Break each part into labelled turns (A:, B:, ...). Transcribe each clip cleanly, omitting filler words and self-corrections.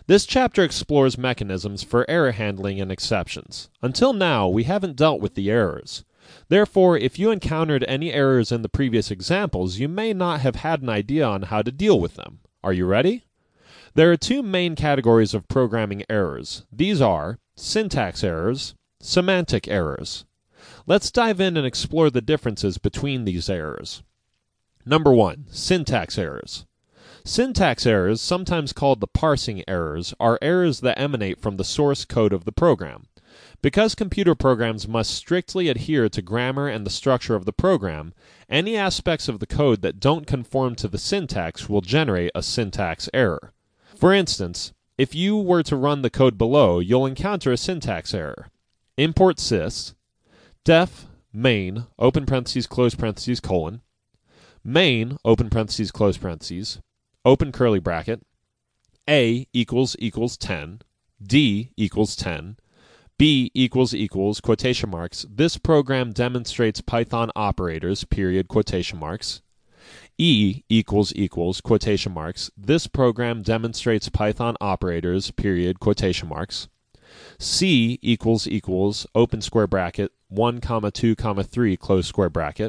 A: This chapter explores mechanisms for error handling and exceptions. Until now, we haven't dealt with the errors. Therefore, if you encountered any errors in the previous examples, you may not have had an idea on how to deal with them. Are you ready? There are two main categories of programming errors. These are syntax errors, semantic errors. Let's dive in and explore the differences between these errors. Number 1, syntax errors. Syntax errors, sometimes called the parsing errors, are errors that emanate from the source code of the program. Because computer programs must strictly adhere to grammar and the structure of the program, any aspects of the code that don't conform to the syntax will generate a syntax error. For instance, if you were to run the code below, you'll encounter a syntax error. Import sys, def main, open parentheses, close parentheses, colon, main, open parentheses, close parentheses, open curly bracket, A equals 10, D equals 10, B equals quotation marks. This program demonstrates Python operators, period, quotation marks. E equals quotation marks. This program demonstrates Python operators, period, quotation marks. C equals open square bracket 1, 2, 3 close square bracket.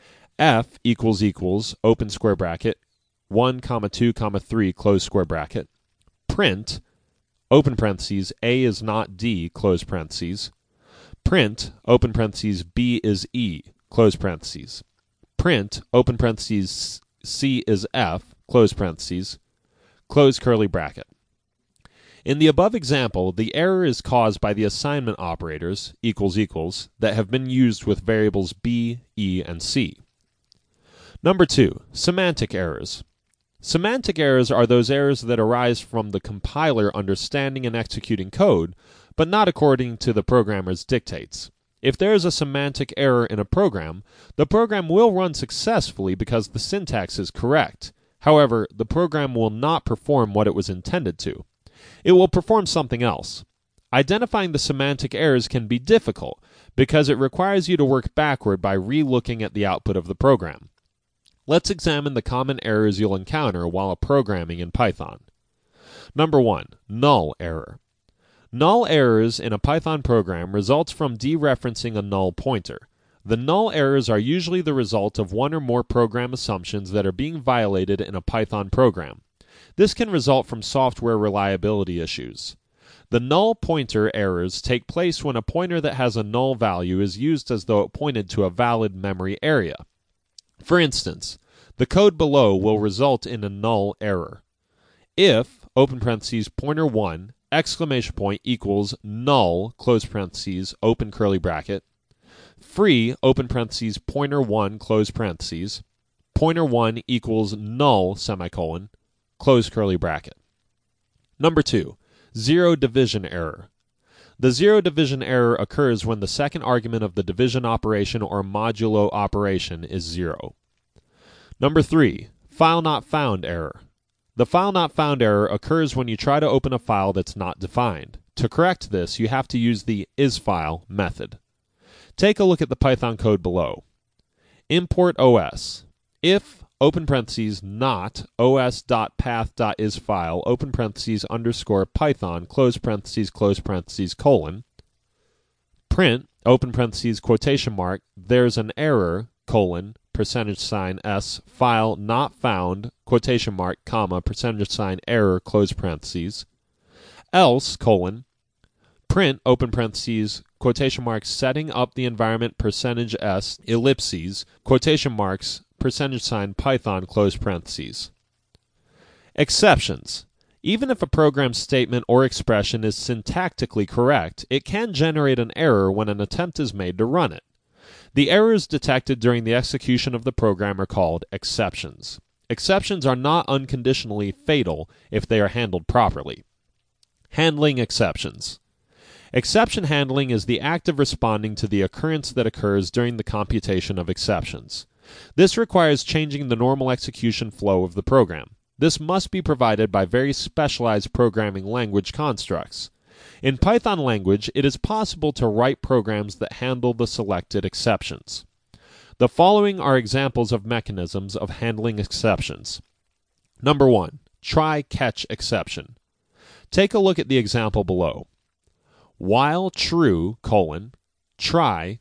A: F equals open square bracket 1, 2, 3 close square bracket. Print open parentheses A is not D close parentheses. Print open parentheses B is E close parentheses. Print open parentheses C is F close parentheses. Close curly bracket. In the above example, the error is caused by the assignment operators equals that have been used with variables B, E, and C. Number 2, semantic errors. Semantic errors are those errors that arise from the compiler understanding and executing code, but not according to the programmer's dictates. If there is a semantic error in a program, the program will run successfully because the syntax is correct. However, the program will not perform what it was intended to. It will perform something else. Identifying the semantic errors can be difficult because it requires you to work backward by re-looking at the output of the program. Let's examine the common errors you'll encounter while programming in Python. Number 1, null error. Null errors in a Python program results from dereferencing a null pointer. The null errors are usually the result of one or more program assumptions that are being violated in a Python program. This can result from software reliability issues. The null pointer errors take place when a pointer that has a null value is used as though it pointed to a valid memory area. For instance, the code below will result in a null error. If, open parentheses, pointer1, exclamation point equals null, close parentheses, open curly bracket, free, open parentheses, pointer1, close parentheses, pointer1 equals null, semicolon, close curly bracket. Number 2, zero division error. The zero division error occurs when the second argument of the division operation or modulo operation is 0. Number 3, file not found error. The file not found error occurs when you try to open a file that's not defined. To correct this, you have to use the isFile method. Take a look at the Python code below. Import OS. If, open parentheses, not os.path.isFile, open parentheses, underscore Python, close parentheses, colon, print, open parentheses, quotation mark, there's an error, colon, %s, file not found, quotation mark, comma, %error, close parentheses, else, colon, print, open parentheses, quotation marks, setting up the environment %s, ellipses, quotation marks, $Python, close parentheses. Exceptions. Even if a program statement or expression is syntactically correct, it can generate an error when an attempt is made to run it. The errors detected during the execution of the program are called exceptions. Exceptions are not unconditionally fatal if they are handled properly. Handling exceptions. Exception handling is the act of responding to the occurrence that occurs during the computation of exceptions. This requires changing the normal execution flow of the program. This must be provided by very specialized programming language constructs. In Python language, it is possible to write programs that handle the selected exceptions. The following are examples of mechanisms of handling exceptions. Number 1, try-catch exception. Take a look at the example below. While true, try,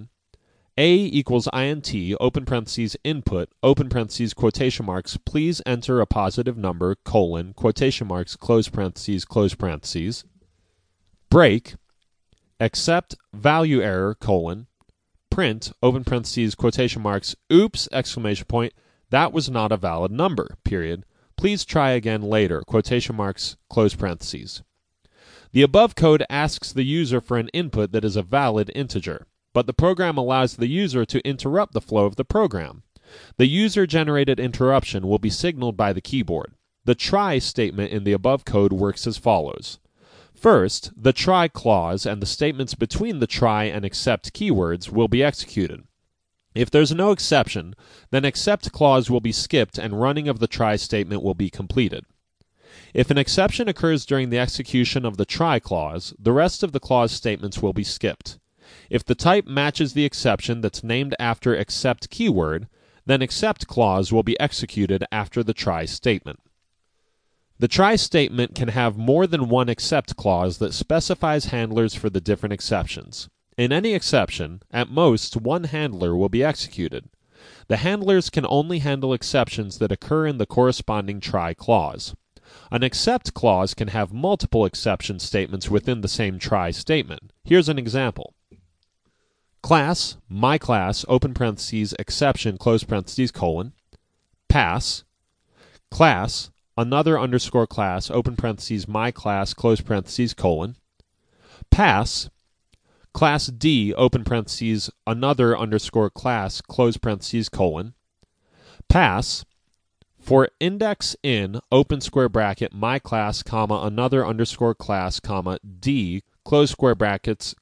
A: A equals int, open parentheses, input, open parentheses, quotation marks, please enter a positive number, quotation marks, close parentheses, break, accept value error, print, open parentheses, quotation marks, oops, exclamation point, that was not a valid number, period. Please try again later, quotation marks, close parentheses. The above code asks the user for an input that is a valid integer, but the program allows the user to interrupt the flow of the program. The user-generated interruption will be signaled by the keyboard. The try statement in the above code works as follows. First, the try clause and the statements between the try and accept keywords will be executed. If there's no exception, then accept clause will be skipped and running of the try statement will be completed. If an exception occurs during the execution of the try clause, the rest of the clause statements will be skipped. If the type matches the exception that's named after accept keyword, then accept clause will be executed after the try statement. The try statement can have more than one accept clause that specifies handlers for the different exceptions. In any exception, at most one handler will be executed. The handlers can only handle exceptions that occur in the corresponding try clause. An accept clause can have multiple exception statements within the same try statement. Here's an example. Class, my class, open parentheses, exception, close parentheses, pass, class, another underscore class, open parentheses, my class, close parentheses, pass, class D, open parentheses, another underscore class, close parentheses, pass, for index in, open square bracket, my class, comma, another underscore class, comma, D, close square brackets,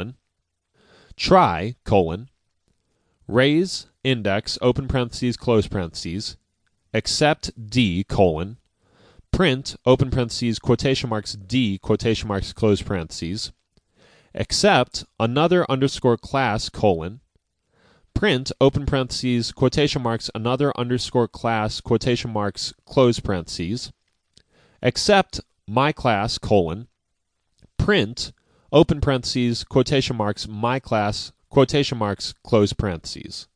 A: try, raise, index, open parentheses, close parentheses, accept D, print, open parentheses, quotation marks, D, quotation marks, close parentheses, accept, another underscore class, print, open parentheses, quotation marks, another underscore class, quotation marks, close parentheses, accept, my class, print, open parentheses, quotation marks, my class, quotation marks, close parentheses.